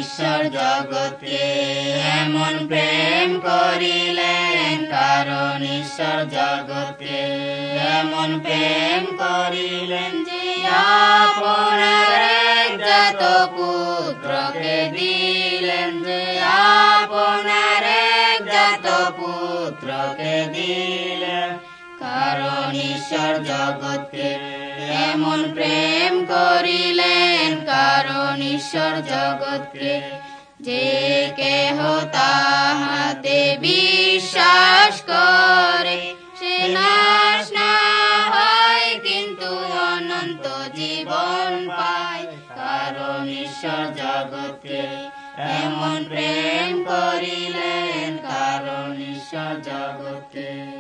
ঈশ্বর জগৎকে এমন প্রেম করিলেন, কারণ ঈশ্বর জগৎকে এমন প্রেম করিলেন যে আপনার একজাত পুত্রকে দিলেন, যে আপনার একজাত পুত্রকে দিলেন। কারণ ঈশ্বর জগৎকে এমন প্রেম করিলেন, কারণ ঈশ্বর জগৎকে যে কেহ তাহাতে বিশ্বাস করে সে নাশ না হয়, কিন্তু অনন্ত জীবন পায়। কারণ ঈশ্বর জগৎকে এমন প্রেম করিলেন, কারণ ঈশ্বর জগৎকে